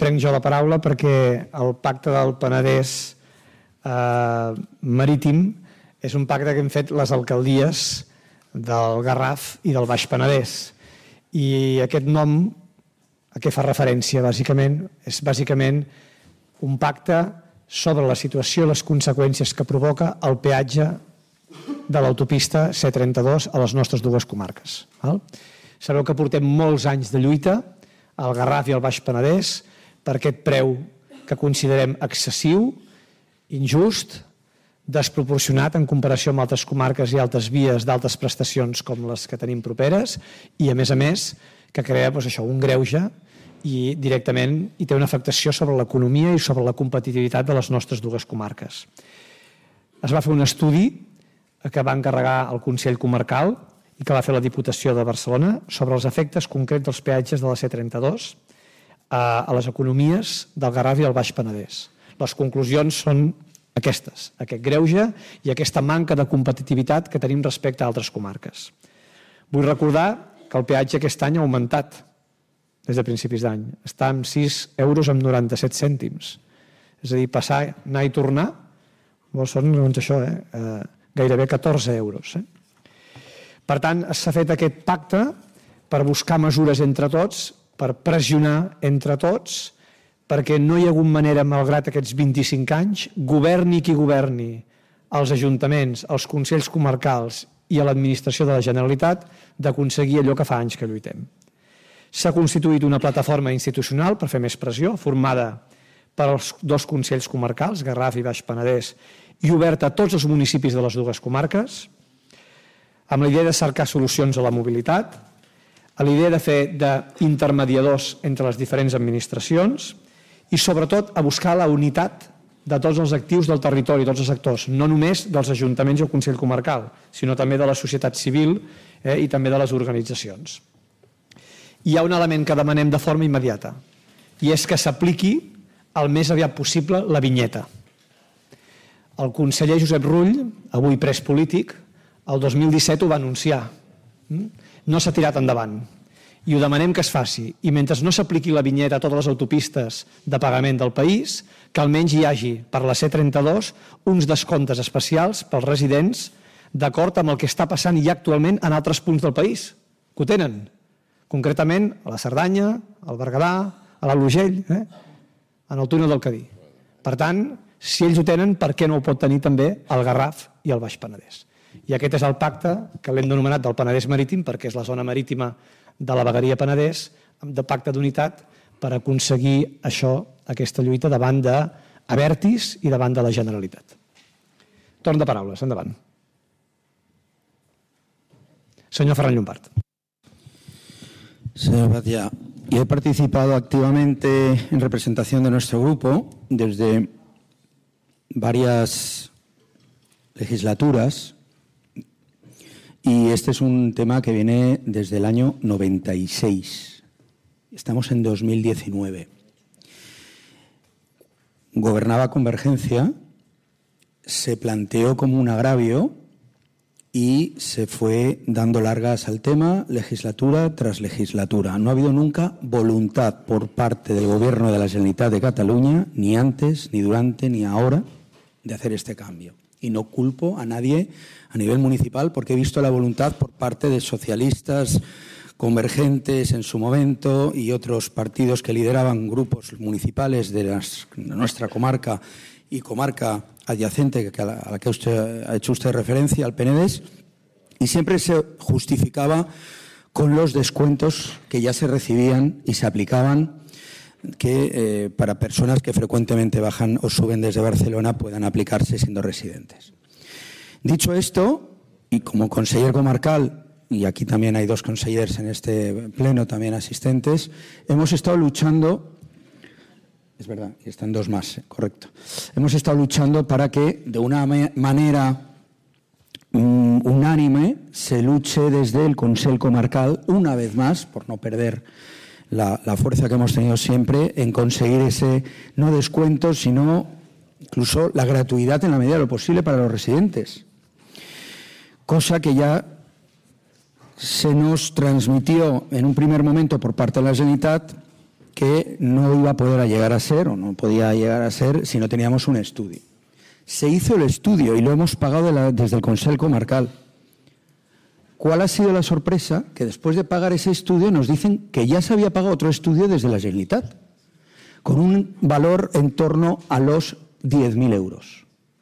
prenc jo la paraula perquè el pacte del Penedès marítim és un pacte que hem fet les alcaldies del Garraf i del Baix Penedès. I aquest nom a què fa referència, bàsicament? És bàsicament un pacte sobre la situació i les conseqüències que provoca el peatge de l'autopista C32 a les nostres dues comarques. Sabeu que portem molts anys de lluita al Garraf i al Baix Penedès per aquest preu que considerem excessiu, injust, desproporcionat en comparació amb altres comarques i altres vies d'altes prestacions com les que tenim properes i, a més, que crea un greuge i directament hi té una afectació sobre l'economia i sobre la competitivitat de les nostres dues comarques. Es va fer un estudi que va encarregar el Consell Comarcal i que va fer la Diputació de Barcelona sobre els efectes concrets dels peatges de la C32 a les economies del Garraf i el Baix Penedès. Les conclusions són aquestes, aquest greuge i aquesta manca de competitivitat que tenim respecte a altres comarques. Vull recordar que el peatge aquest any ha augmentat des de principis d'any. Està en 6 euros amb 97 cèntims. És a dir, passar, anar i tornar, són això, gairebé 14 euros. Per tant, s'ha fet aquest pacte per buscar mesures entre tots, per pressionar entre tots, perquè no hi ha hagut manera, malgrat aquests 25 anys, governi qui governi, els ajuntaments, els consells comarcals i a l'administració de la Generalitat, d'aconseguir allò que fa anys que lluitem. S'ha constituït una plataforma institucional per fer més pressió, formada per els dos consells comarcals, Garraf i Baix Penedès, i oberta a tots els municipis de les dues comarques, amb la idea de cercar solucions a la mobilitat, a la idea de fer d'intermediadors entre les diferents administracions i, sobretot, a buscar la unitat de tots els actius del territori, tots els actors, no només dels ajuntaments i el Consell Comarcal, sinó també de la societat civil i també de les organitzacions. Hi ha un element que demanem de forma immediata, i és que s'apliqui el més aviat possible la vinyeta. El conseller Josep Rull, avui pres polític, el 2017 ho va anunciar. No s'ha tirat endavant. I ho demanem que es faci. I mentre no s'apliqui la vinyeta a totes les autopistes de pagament del país, que almenys hi hagi per la C32 uns descomptes especials pels residents d'acord amb el que està passant ja actualment en altres punts del país, que ho tenen. Concretament a la Cerdanya, al Berguedà, a l'Alt Urgell, en el túnel del Cadí. Per tant, si ells ho tenen, per què no ho pot tenir també el Garraf i el Baix Penedès? I aquest és el pacte que l'hem denominat del Penedès Marítim, perquè és la zona marítima de la vegueria Penedès, de pacte d'unitat per aconseguir això, aquesta lluita davant d'Abertis i davant de la Generalitat. Torn de paraules, endavant. Senyor Ferran Llombart. Señor Badia, yo he participado activamente en representación de nuestro grupo desde varias legislaturas y este es un tema que viene desde el año 96. Estamos en 2019. Gobernaba Convergencia, se planteó como un agravio y se fue dando largas al tema legislatura tras legislatura. No ha habido nunca voluntad por parte del Gobierno de la Generalitat de Cataluña, ni antes, ni durante, ni ahora, de hacer este cambio. Y no culpo a nadie a nivel municipal porque he visto la voluntad por parte de socialistas, convergentes en su momento y otros partidos que lideraban grupos municipales de nuestra comarca y comarca adyacente a la que ha hecho usted referencia, al Penedès, y siempre se justificaba con los descuentos que ya se recibían y se aplicaban que para personas que frecuentemente bajan o suben desde Barcelona puedan aplicarse siendo residentes. Dicho esto, y como conseller comarcal, y aquí también hay dos consellers en este pleno también asistentes, hemos estado luchando. Es verdad, y están dos más, correcto. Hemos estado luchando para que de una manera unánime se luche desde el Consell Comarcal, una vez más, por no perder la fuerza que hemos tenido siempre, en conseguir ese no descuento, sino incluso la gratuidad en la medida de lo posible para los residentes. Cosa que ya se nos transmitió en un primer momento por parte de la Generalitat que no iba a poder llegar a ser, o no podía llegar a ser, si no teníamos un estudio. Se hizo el estudio y lo hemos pagado desde el Consell Comarcal. ¿Cuál ha sido la sorpresa? Que después de pagar ese estudio nos dicen que ya se había pagado otro estudio desde la Generalitat, con un valor en torno a los 10.000 euros.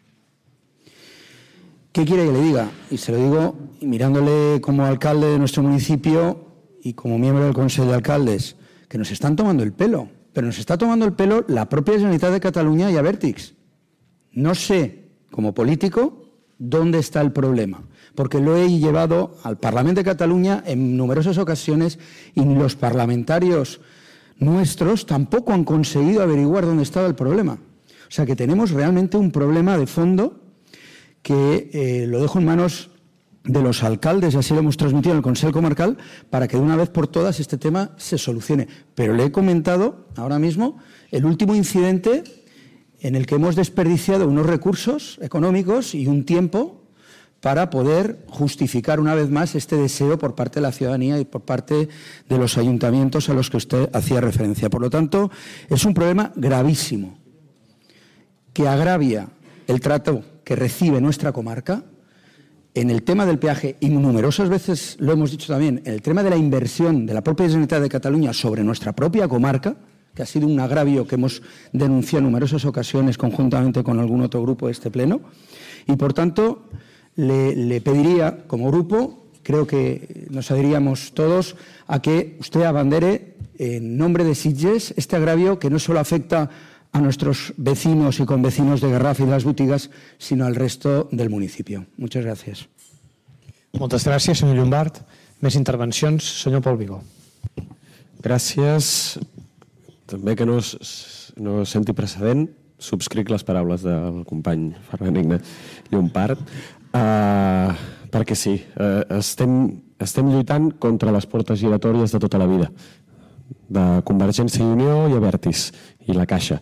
¿Qué quiere que le diga? Y se lo digo mirándole como alcalde de nuestro municipio y como miembro del Consell de Alcaldes, que nos están tomando el pelo, pero nos está tomando el pelo la propia Generalitat de Cataluña y Abertis. No sé, como político, dónde está el problema, porque lo he llevado al Parlamento de Cataluña en numerosas ocasiones y los parlamentarios nuestros tampoco han conseguido averiguar dónde estaba el problema. O sea que tenemos realmente un problema de fondo que lo dejo en manos de los alcaldes, y así lo hemos transmitido en el Consell Comarcal, para que de una vez por todas este tema se solucione. Pero le he comentado ahora mismo el último incidente en el que hemos desperdiciado unos recursos económicos y un tiempo para poder justificar una vez más este deseo por parte de la ciudadanía y por parte de los ayuntamientos a los que usted hacía referencia. Por lo tanto, es un problema gravísimo que agravia el trato que recibe nuestra comarca en el tema del peaje, y numerosas veces lo hemos dicho también, en el tema de la inversión de la propia Generalitat de Cataluña sobre nuestra propia comarca, que ha sido un agravio que hemos denunciado en numerosas ocasiones conjuntamente con algún otro grupo de este pleno. Y, por tanto, le pediría, como grupo, creo que nos adheríamos todos, a que usted abandere en nombre de Sitges este agravio que no solo afecta a nuestros vecinos y convecinos de Garraf y de las Botigues, sino al resto del municipio. Muchas gracias. Moltes gràcies, senyor Llombart. Més intervencions, senyor Pol Vigó. Gràcies. També que no senti precedent, subscric les paraules del company Ferran Igne Llombart, perquè sí, estem lluitant contra les portes giratòries de tota la vida, de Convergència i Unió i Abertis i la Caixa.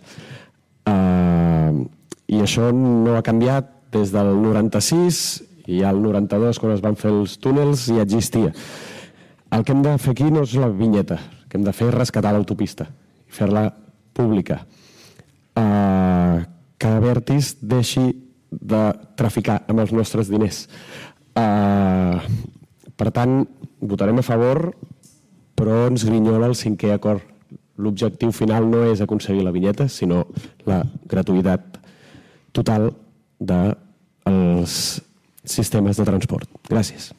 I això no ha canviat des del 96 i al 92, quan es van fer els túnels, ja existia. El que hem de fer aquí no és la vinyeta, el que hem de fer és rescatar l'autopista i fer-la pública. Que Abertis deixi de traficar amb els nostres diners. Per tant, votarem a favor, però ens grinyola el 5è acord. L'objectiu final no és aconseguir la vinyeta, sinó la gratuïtat total dels sistemes de transport. Gràcies.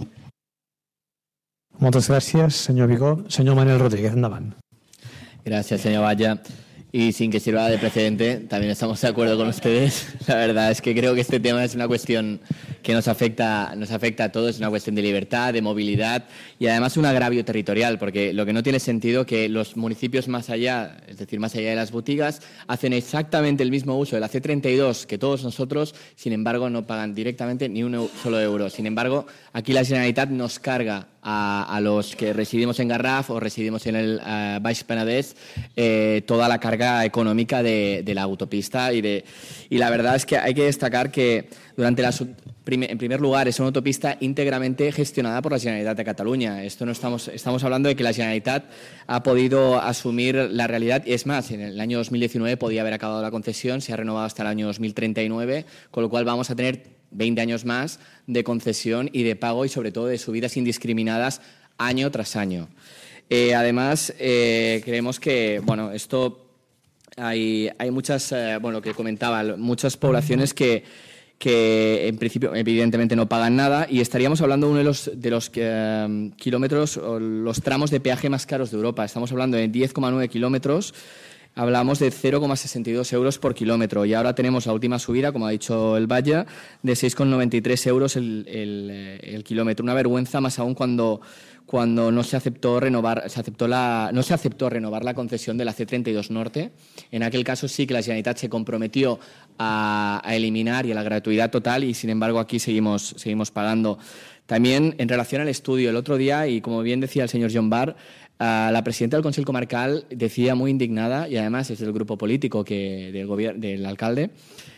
Moltes gràcies, senyor Vigó. Senyor Manel Rodríguez, endavant. Gracias, señor Valla. Y sin que sirva de precedente, también estamos de acuerdo con ustedes. La verdad es que creo que este tema es una cuestión que nos afecta a todos, es una cuestión de libertad, de movilidad y además un agravio territorial, porque lo que no tiene sentido es que los municipios más allá, es decir, más allá de las Botigues, hacen exactamente el mismo uso de la C32 que todos nosotros, sin embargo no pagan directamente ni un solo euro. Sin embargo, aquí la Generalitat nos carga a los que residimos en Garraf o residimos en el Baix Penedès toda la carga económica de la autopista y la verdad es que hay que destacar que en primer lugar es una autopista íntegramente gestionada por la Generalitat de Cataluña. Esto no estamos hablando de que la Generalitat ha podido asumir la realidad, y es más, en el año 2019 podía haber acabado la concesión, se ha renovado hasta el año 2039, con lo cual vamos a tener 20 años más de concesión y de pago y sobre todo de subidas indiscriminadas año tras año. Además, creemos que, bueno, esto hay muchas, lo que comentaba, muchas poblaciones que en principio evidentemente no pagan nada y estaríamos hablando de uno de los kilómetros o los tramos de peaje más caros de Europa. Estamos hablando de 10,9 kilómetros. Hablamos de 0,62 euros por kilómetro y ahora tenemos la última subida, como ha dicho el Valla, de 6,93 euros el kilómetro. Una vergüenza, más aún cuando no se aceptó renovar la concesión de la C32 Norte. En aquel caso sí que la Generalitat se comprometió a eliminar y a la gratuidad total y sin embargo aquí seguimos pagando. También en relación al estudio, el otro día, y como bien decía el señor Llombart, la presidenta del Consell Comarcal decía muy indignada, y además es del grupo político del alcalde,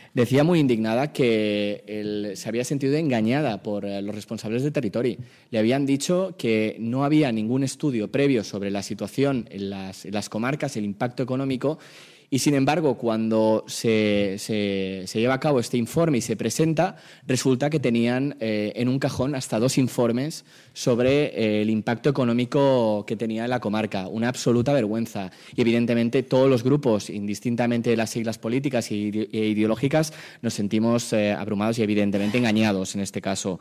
decía muy indignada que se había sentido engañada por los responsables de territori. Le habían dicho que no había ningún estudio previo sobre la situación en las comarcas, el impacto económico, y sin embargo, cuando se lleva a cabo este informe y se presenta, resulta que tenían en un cajón hasta 2 informes sobre el impacto económico que tenía en la comarca. Una absoluta vergüenza. Y evidentemente todos los grupos, indistintamente de las siglas políticas e ideológicas, nos sentimos abrumados y evidentemente engañados en este caso.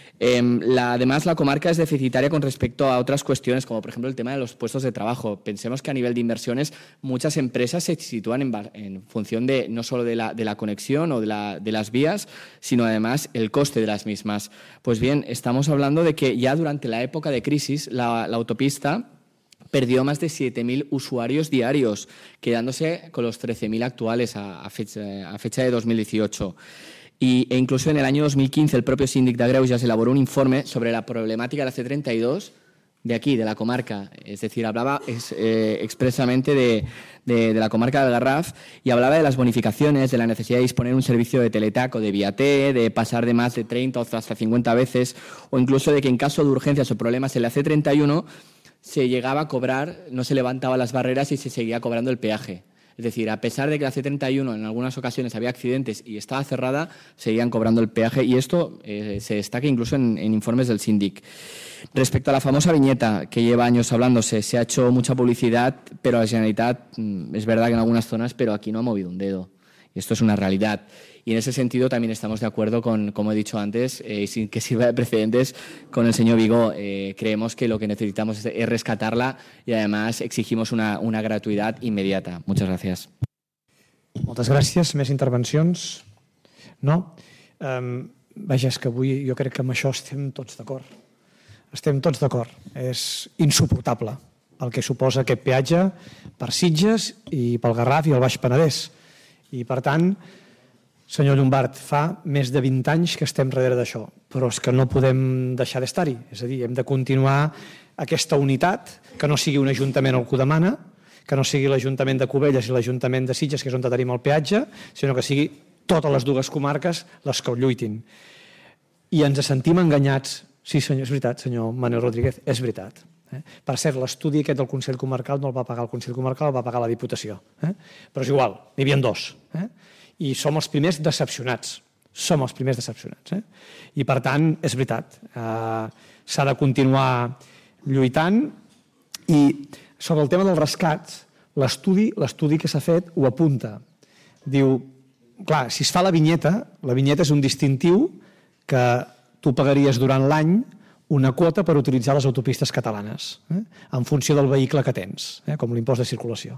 Además, la comarca es deficitaria con respecto a otras cuestiones, como por ejemplo el tema de los puestos de trabajo. Pensemos que a nivel de inversiones muchas empresas se sitúan en función de no solo de la conexión o de las vías, sino además el coste de las mismas. Pues bien, estamos hablando de que ya durante la época de crisis la autopista perdió más de 7.000 usuarios diarios, quedándose con los 13.000 actuales a fecha de 2018. E incluso en el año 2015 el propio síndic de Greuges elaboró un informe sobre la problemática de la C32 de aquí, de la comarca. Es decir, hablaba expresamente de la comarca del Garraf y hablaba de las bonificaciones, de la necesidad de disponer un servicio de teletac o de vía T, de pasar de más de 30 o hasta 50 veces, o incluso de que en caso de urgencias o problemas en la C31 se llegaba a cobrar, no se levantaban las barreras y se seguía cobrando el peaje. Es decir, a pesar de que la C31 en algunas ocasiones había accidentes y estaba cerrada, seguían cobrando el peaje y esto se destaca incluso en informes del síndic. Respecto a la famosa viñeta que lleva años hablándose, se ha hecho mucha publicidad, pero la Generalitat es verdad que en algunas zonas, pero aquí no ha movido un dedo. Y esto es una realidad. Y en ese sentido también estamos de acuerdo con, como he dicho antes, sin que sirva de precedentes, con el señor Vigo. Creemos que lo que necesitamos es rescatarla y además exigimos una gratuïtat inmediata. Muchas gracias. Moltes gràcies. Més intervencions? No? Vaja, és que avui jo crec que amb això estem tots d'acord. Estem tots d'acord. És insuportable el que suposa aquest peatge per Sitges i pel Garraf i el Baix Penedès. I, per tant, senyor Llombart, fa més de 20 anys que estem darrere d'això, però és que no podem deixar d'estar-hi. És a dir, hem de continuar aquesta unitat, que no sigui un ajuntament el que ho demana, que no sigui l'Ajuntament de Cubelles i l'Ajuntament de Sitges, que és on tenim el peatge, sinó que sigui totes les dues comarques les que ho lluitin. I ens sentim enganyats. Sí, senyor, és veritat, senyor Manuel Rodríguez, és veritat. Per cert, l'estudi aquest del Consell Comarcal no el va pagar el Consell Comarcal, el va pagar la Diputació. Però és igual, n'hi havia 2. I som els primers decepcionats. Som els primers decepcionats. I, per tant, és veritat, s'ha de continuar lluitant. I sobre el tema dels rescats, l'estudi que s'ha fet ho apunta. Diu, clar, si es fa la vinyeta és un distintiu que tu pagaries durant l'any una quota per utilitzar les autopistes catalanes, en funció del vehicle que tens, com l'impost de circulació.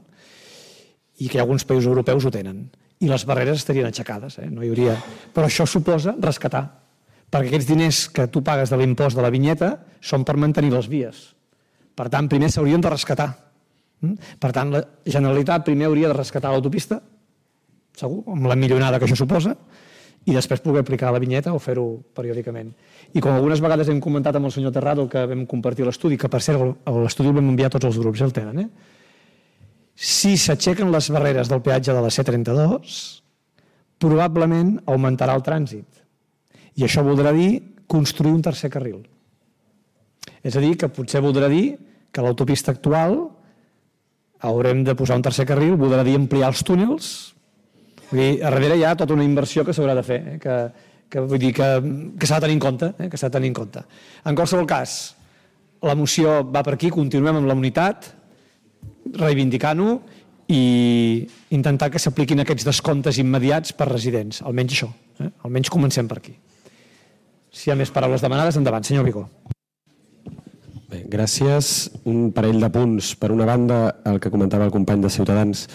I que alguns països europeus ho tenen. I les barreres estarien aixecades, no hi hauria. Però això suposa rescatar, perquè aquests diners que tu pagues de l'impost de la vinyeta són per mantenir les vies. Per tant, primer s'haurien de rescatar. Per tant, la Generalitat primer hauria de rescatar l'autopista, segur, amb la milionada que això suposa, i després poder aplicar la vinyeta o fer-ho periòdicament. I com algunes vegades hem comentat amb el senyor Terrado, que vam compartir l'estudi, que per cert l'estudi el vam enviar a tots els grups, el tenen, si s'aixequen les barreres del peatge de la C32, probablement augmentarà el trànsit. I això voldrà dir construir un tercer carril. És a dir, que potser voldrà dir que l'autopista actual haurem de posar un tercer carril, voldrà dir ampliar els túnels. Vull dir, a darrere hi ha tota una inversió que s'haurà de fer, vull dir que s'ha de tenir en compte, que s'ha de tenir en compte. En qualsevol cas, la moció va per aquí, continuem amb la unitat, reivindicant-ho i intentar que s'apliquin aquests descomptes immediats per residents, almenys això, almenys comencem per aquí. Si hi ha més paraules demanades, endavant, senyor Vigo. Bé, gràcies. Un parell de punts. Per una banda, el que comentava el company de Ciutadans,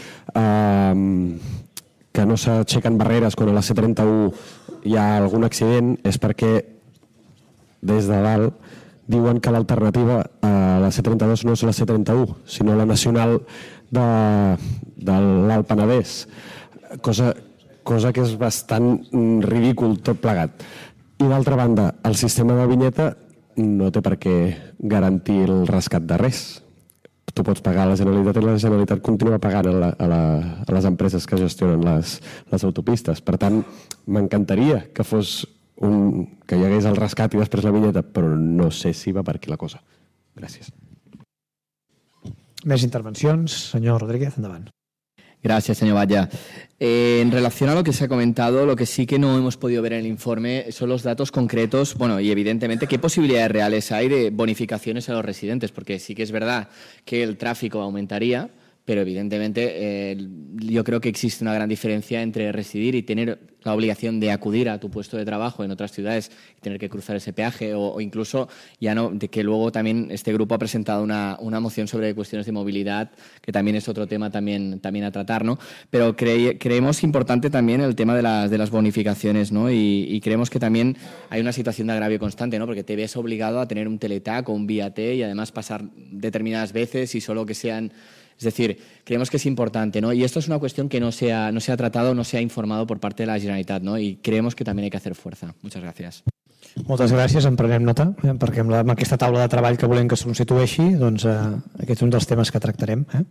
que no s'aixequen barreres quan a la C31 hi ha algun accident, és perquè des de dalt diuen que l'alternativa a la C32 no és la C31, sinó la nacional de l'Alt Penedès, cosa que és bastant ridícul tot plegat. I d'altra banda, el sistema de vinyeta no té per què garantir el rescat de res. tu pots pagar a la Generalitat i la Generalitat continua pagant a les empreses que gestionen les autopistes. Per tant, m'encantaria que que hi hagués el rescat i després la vinyeta, però no sé si va per aquí la cosa. Gràcies. Més intervencions. Senyor Rodríguez, endavant. Gracias, señor Valla. En relación a lo que se ha comentado, lo que sí que no hemos podido ver en el informe son los datos concretos, bueno, y evidentemente qué posibilidades reales hay de bonificaciones a los residentes, porque sí que es verdad que el tráfico aumentaría, pero evidentemente yo creo que existe una gran diferencia entre residir y tener la obligación de acudir a tu puesto de trabajo en otras ciudades y tener que cruzar ese peaje o incluso ya no, de que luego también este grupo ha presentado una moción sobre cuestiones de movilidad, que también es otro tema también a tratar, ¿no? Pero creemos importante también el tema de las bonificaciones, ¿no? Y creemos que también hay una situación de agravio constante, ¿no? Porque te ves obligado a tener un teletac o un vía T y además pasar determinadas veces y solo que sean... Es decir, creemos que es importante, ¿no? Y esto es una cuestión que no se ha tratado, no se ha informado por parte de la Generalitat, ¿no? Y creemos que también hay que hacer fuerza. Muchas gracias. Moltes gràcies, en prenem nota, perquè amb aquesta taula de treball que volem que es constitueixi, doncs aquest és un dels temes que tractarem.